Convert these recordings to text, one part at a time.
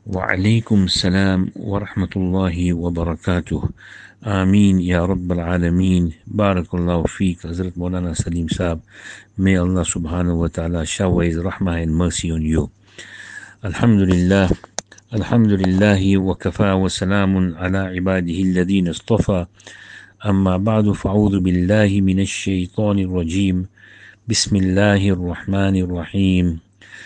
وعليكم السلام ورحمة الله وبركاته. آمين يا رب العالمين. Barakallahu feek, Hazrat Maulana Salim Saab. May Allah subhanahu wa ta'ala shower His rahmah and mercy on you. Alhamdulillah. Alhamdulillahi wa kafa wa salamun ala ibadihi alladhina istafa. أما بعد فأعوذ بالله من الشيطان الرجيم. بسم الله الرحمن الرحيم.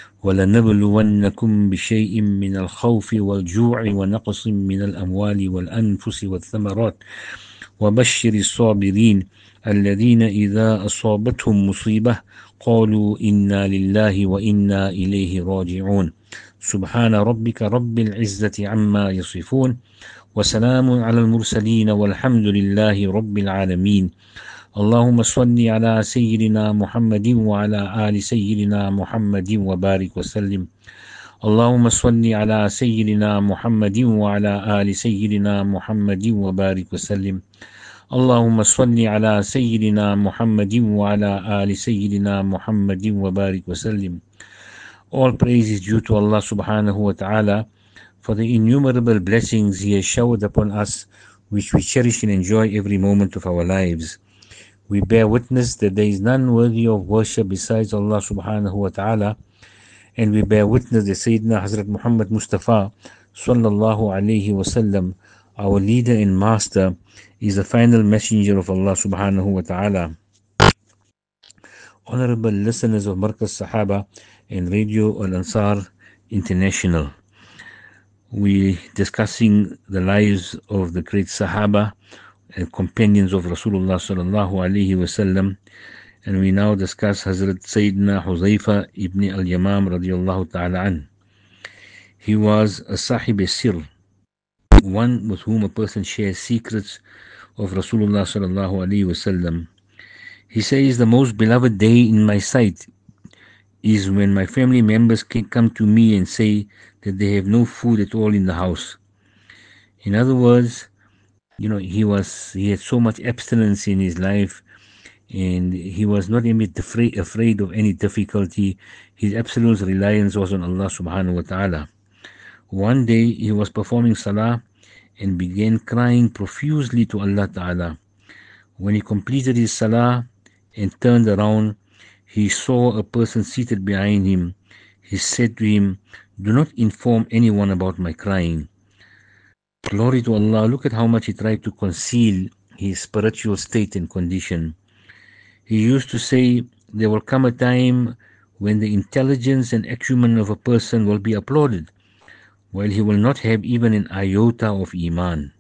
ولنبلونكم بشيء من الخوف والجوع ونقص من الأموال والأنفس والثمرات وبشر الصابرين الذين إذا أصابتهم مصيبة قالوا إنا لله وإنا إليه راجعون. سبحان ربك رب العزة عما يصفون وسلام على المرسلين والحمد لله رب العالمين. اللهم صل على سيدنا محمد وعلى آل سيدنا محمد وبارك وسلم. اللهم صل على سيدنا محمد وعلى آل سيدنا محمد وبارك وسلم. اللهم صل على سيدنا محمد وعلى آل سيدنا محمد وبارك وسلم. All praise is due to Allah subhanahu wa ta'ala for the innumerable blessings He has showered upon us, which we cherish and enjoy every moment of our lives. We bear witness that there is none worthy of worship besides Allah subhanahu wa ta'ala, and we bear witness that Sayyidina Hazrat Muhammad Mustafa sallallahu alayhi wasallam, our leader and master, is the final messenger of Allah subhanahu wa ta'ala. Honorable listeners of Markaz Sahaba and Radio Al-Ansar International, we discussing the lives of the great Sahaba and companions of Rasulullah sallallahu alaihi wasallam, and we now discuss Hazrat Sayyidina Huzaifa ibn al-Yamam radiyallahu ta'ala an. He was a sahib sir, one with whom a person shares secrets of Rasulullah sallallahu alaihi wasallam. He says, the most beloved day in my sight is when my family members can come to me and say that they have no food at all in the house. In other words, he had so much abstinence in his life, and he was not even afraid of any difficulty. His absolute reliance was on Allah subhanahu wa ta'ala. One day he was performing salah and began crying profusely to Allah ta'ala. When he completed his salah and turned around, he saw a person seated behind him. He said to him, "Do not inform anyone about my crying." Glory to Allah, look at how much he tried to conceal his spiritual state and condition. He used to say, there will come a time when the intelligence and acumen of a person will be applauded, while he will not have even an iota of iman.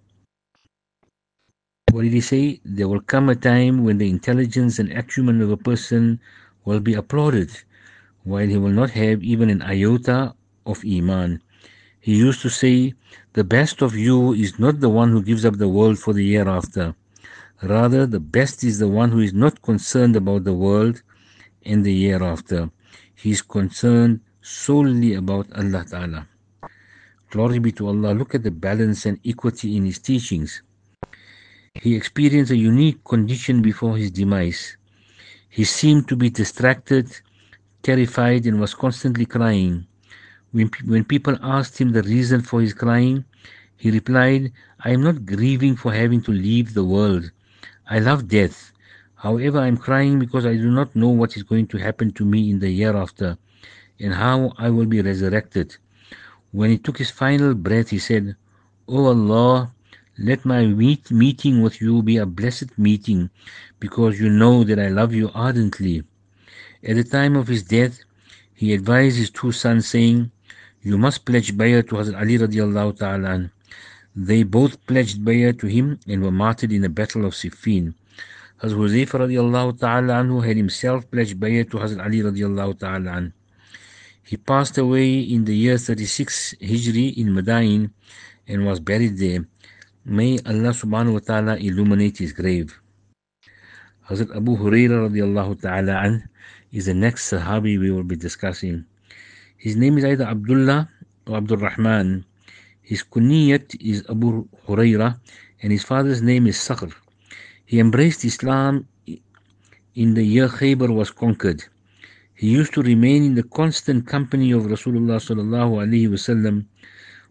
What did he say? There will come a time when the intelligence and acumen of a person will be applauded, while he will not have even an iota of iman. He used to say, the best of you is not the one who gives up the world for the hereafter. Rather, the best is the one who is not concerned about the world and the hereafter. He is concerned solely about Allah Ta'ala. Glory be to Allah. Look at the balance and equity in his teachings. He experienced a unique condition before his demise. He seemed to be distracted, terrified, and was constantly crying. When people asked him the reason for his crying, he replied, I am not grieving for having to leave the world. I love death. However, I am crying because I do not know what is going to happen to me in the hereafter and how I will be resurrected. When he took his final breath, he said, O Allah, let my meeting with you be a blessed meeting, because you know that I love you ardently. At the time of his death, he advised his two sons, saying, you must pledge bay'ah to Hazrat Ali radiallahu ta'ala an. They both pledged bay'ah to him and were martyred in the battle of Siffin. Hazrat Huzaifa radiallahu ta'ala anhu had himself pledged bay'ah to Hazrat Ali radiallahu ta'ala an. He passed away in the year 36 Hijri in Madain and was buried there. May Allah subhanahu wa ta'ala illuminate his grave. Hazrat Abu Hurairah radiallahu ta'ala an is the next Sahabi we will be discussing. His name is either Abdullah or Abdul Rahman. His kunyat is Abu Hurairah and his father's name is Sakhr. He embraced Islam in the year Khaybar was conquered. He used to remain in the constant company of Rasulullah sallallahu alaihi wasallam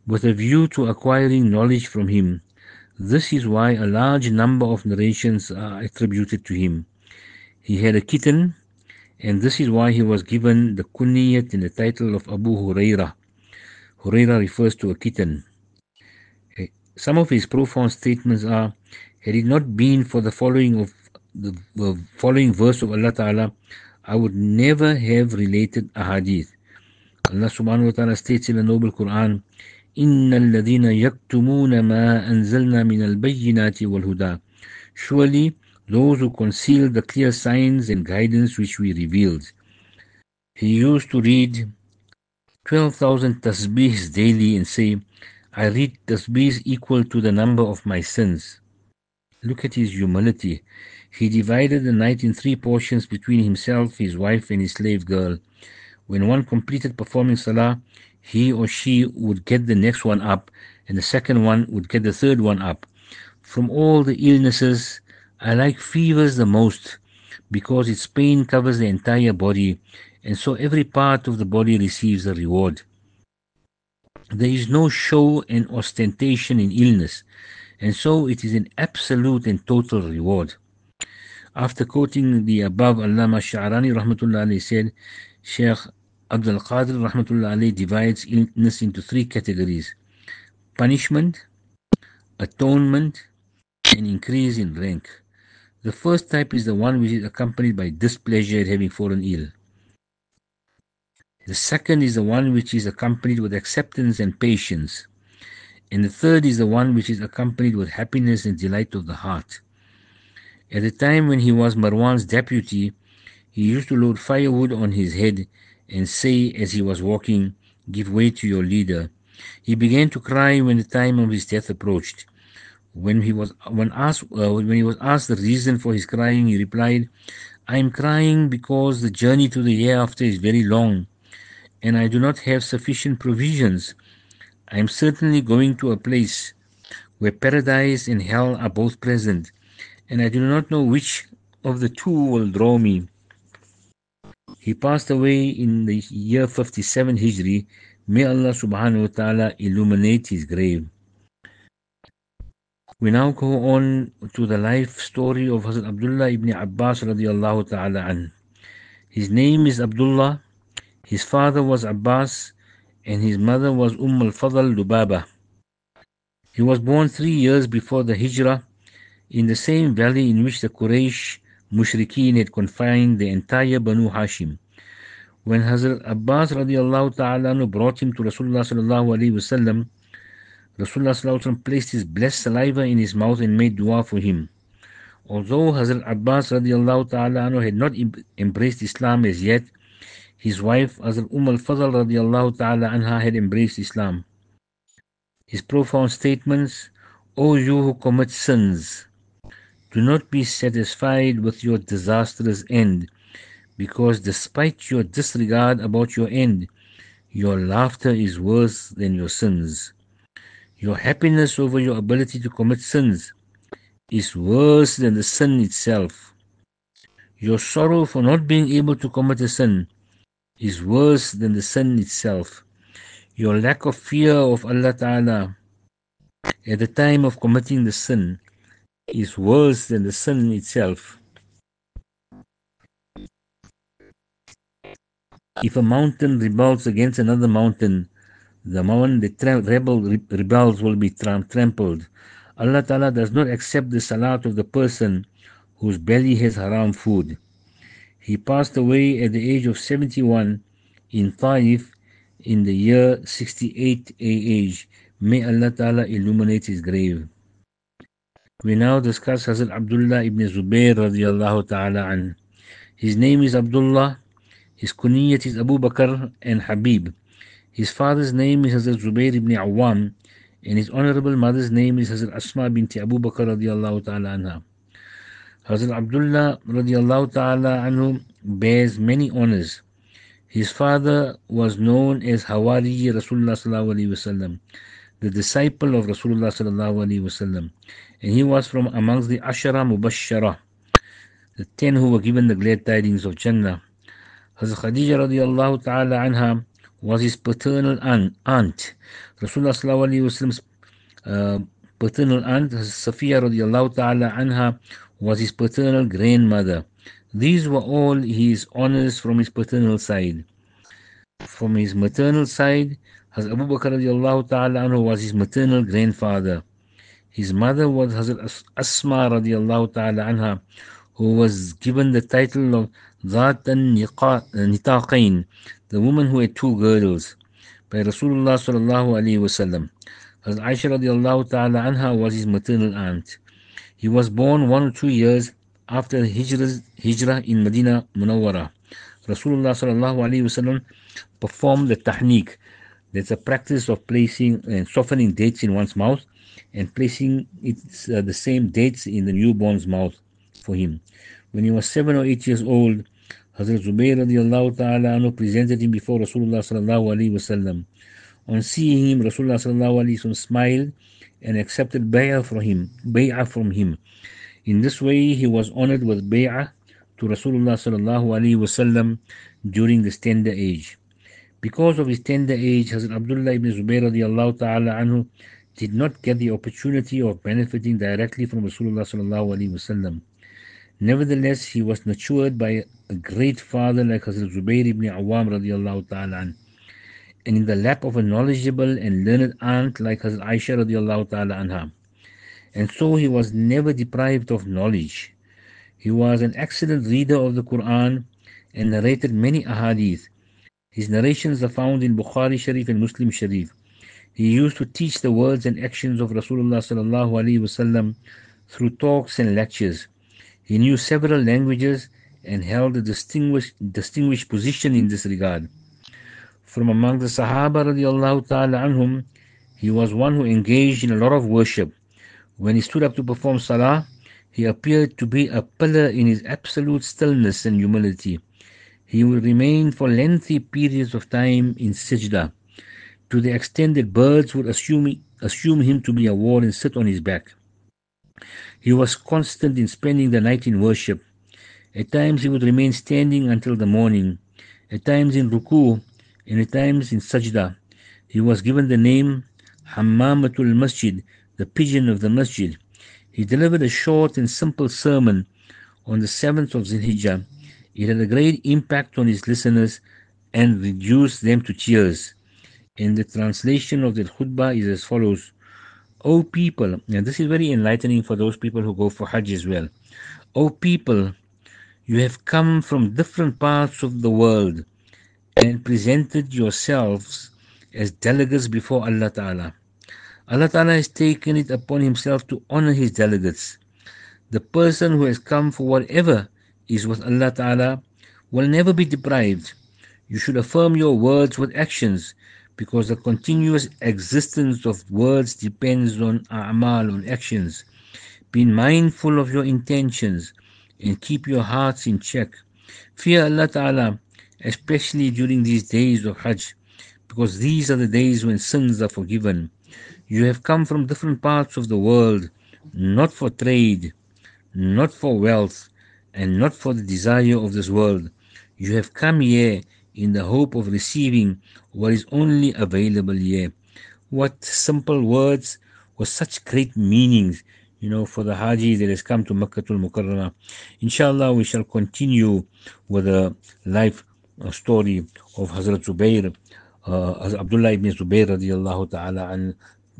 with a view to acquiring knowledge from him. This is why a large number of narrations are attributed to him. He had a kitten, and this is why he was given the kunyat and the title of Abu Huraira. Huraira refers to a kitten. Some of his profound statements are, had it not been for the following verse of Allah Ta'ala, I would never have related a hadith. Allah subhanahu wa ta'ala states in the Noble Quran, إِنَّ الَّذِينَ يَكْتُمُونَ مَا أَنزَلْنَا مِنَ الْبَيِّنَاتِ وَالْهُدَى. Surely those who conceal the clear signs and guidance which we revealed. He used to read 12,000 tasbihs daily and say, I read tasbihs equal to the number of my sins. Look at his humility. He divided the night in 3 portions between himself, his wife, and his slave girl. When one completed performing salah, he or she would get the next one up, and the second one would get the third one up. From all the illnesses, I like fevers the most, because its pain covers the entire body, and so every part of the body receives a reward. There is no show and ostentation in illness, and so it is an absolute and total reward. After quoting the above, Allama Sha'rani rahmatullah alayhi said, Sheikh Abdul Qadir rahmatullah alayhi divides illness into 3 categories: punishment, atonement, and increase in rank. The first type is the one which is accompanied by displeasure at having fallen ill. The second is the one which is accompanied with acceptance and patience. And the third is the one which is accompanied with happiness and delight of the heart. At the time when he was Marwan's deputy, he used to load firewood on his head and say as he was walking, give way to your leader. He began to cry when the time of his death approached. When he was asked the reason for his crying, he replied, I am crying because the journey to the hereafter is very long, and I do not have sufficient provisions. I am certainly going to a place where paradise and hell are both present, and I do not know which of the two will draw me. He passed away in the year 57 Hijri. May Allah subhanahu wa ta'ala illuminate his grave. We now go on to the life story of Hazrat Abdullah ibn Abbas radiallahu ta'ala an. His name is Abdullah. His father was Abbas and his mother was al-Fadl Lubaba. He was born 3 years before the Hijrah in the same valley in which the Quraysh Mushrikeen had confined the entire Banu Hashim. When Hazrat Abbas radiallahu ta'ala brought him to Rasulullah sallallahu alayhi wasallam, Rasulullah sallallahu alayhi wasallam placed his blessed saliva in his mouth and made dua for him. Although Hazrat Abbas radiallahu ta'ala had not embraced Islam as yet, his wife Hazrat al-Fadl radiallahu ta'ala anha had embraced Islam. His profound statements, O you who commit sins, do not be satisfied with your disastrous end, because despite your disregard about your end, your laughter is worse than your sins. Your happiness over your ability to commit sins is worse than the sin itself. Your sorrow for not being able to commit a sin is worse than the sin itself. Your lack of fear of Allah Ta'ala at the time of committing the sin is worse than the sin itself. If a mountain rebels against another mountain, the moment the rebels will be trampled. Allah Ta'ala does not accept the salat of the person whose belly has haram food. He passed away at the age of 71 in Taif in the year 68 AH. May Allah Ta'ala illuminate his grave. We now discuss Hazrat Abdullah ibn Zubayr radiallahu ta'ala an. His name is Abdullah. His kunyat is Abu Bakr and Habib. His father's name is Hazrat Zubayr ibn Awam, and his honorable mother's name is Hazrat Asma binti Abu Bakr radiallahu ta'ala anha. Hazrat Abdullah radiallahu ta'ala anhu bears many honors. His father was known as Hawari Rasulullah sallallahu alaihi wasallam, the disciple of Rasulullah sallallahu alaihi wasallam, and he was from amongst the Ashara Mubashshara, the 10 who were given the glad tidings of Jannah. Hazrat Khadija radiallahu ta'ala anha was his paternal aunt. Rasulullah sallallahu alaihi wasallam's paternal aunt, Safiya radiallahu ta'ala anha, was his paternal grandmother. These were all his honors from his paternal side. From his maternal side, Hazrat Abu Bakr radiallahu ta'ala anhu was his maternal grandfather. His mother was Hazrat Asma radiallahu ta'ala anha, who was given the title of Zat al-Nitaqain, the woman who had two girdles, by Rasulullah sallallahu alayhi wasallam. Hazrat Aisha radiallahu ta'ala anha was his maternal aunt. He was born 1 or 2 years after Hijrah in Medina Munawwara. Rasulullah sallallahu alayhi wasallam performed the tahniq. That's a practice of placing and softening dates in one's mouth and placing the same dates in the newborn's mouth for him. When he was 7 or 8 years old, Hazrat Zubayr radiallahu ta'ala anhu presented him before Rasulullah sallallahu alayhi wasallam. On seeing him, Rasulullah sallallahu alayhi wasallam smiled and accepted bay'ah from him. In this way, he was honored with bay'ah to Rasulullah sallallahu alayhi wasallam during this tender age. Because of his tender age, Hazrat Abdullah ibn Zubayr radiallahu ta'ala anhu did not get the opportunity of benefiting directly from Rasulullah sallallahu alaihi wasallam. Nevertheless, he was nurtured by a great father like Hazrat Zubayr ibn Awam radiallahu ta'ala anhu, and in the lap of a knowledgeable and learned aunt like Hazrat Aisha radiallahu ta'ala anha. And so he was never deprived of knowledge. He was an excellent reader of the Quran and narrated many ahadith. His narrations are found in Bukhari Sharif and Muslim Sharif. He used to teach the words and actions of Rasulullah sallallahu alaihi wasallam through talks and lectures. He knew several languages and held a distinguished position in this regard. From among the Sahaba radiallahu ta'ala anhum, he was one who engaged in a lot of worship. When he stood up to perform salah, he appeared to be a pillar in his absolute stillness and humility. He would remain for lengthy periods of time in sajda, to the extent that birds would assume him to be a wall and sit on his back. He was constant in spending the night in worship. At times he would remain standing until the morning, at times in ruku, and at times in sajda. He was given the name Hammamatul Masjid, the pigeon of the masjid. He delivered a short and simple sermon on the 7th of Zilhijjah. It had a great impact on his listeners and reduced them to tears. And the translation of the khutbah is as follows: O people, and this is very enlightening for those people who go for Hajj as well. O people, you have come from different parts of the world and presented yourselves as delegates before Allah Ta'ala. Allah Ta'ala has taken it upon himself to honor his delegates. The person who has come for whatever is with Allah Ta'ala will never be deprived. You should affirm your words with actions, because the continuous existence of words depends on a'mal, on actions. Be mindful of your intentions and keep your hearts in check. Fear Allah Ta'ala, especially during these days of Hajj, because these are the days when sins are forgiven. You have come from different parts of the world, not for trade, not for wealth, and not for the desire of this world. You have come here in the hope of receiving what is only available here. What simple words with such great meanings, for the Haji that has come to Makkatul Mukarramah. Inshallah, we shall continue with the life story of Hazrat Zubayr, Hazrat Abdullah ibn Zubayr radiallahu ta'ala an,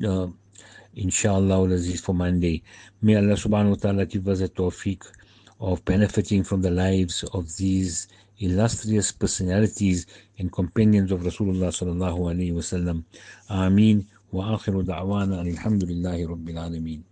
inshallah for Monday. May Allah subhanahu wa ta'ala give us a tawfiq of benefiting from the lives of these illustrious personalities and companions of Rasulullah sallallahu alayhi wa sallam. Ameen. Wa akhiru da'wana alhamdulillahi rabbil alameen.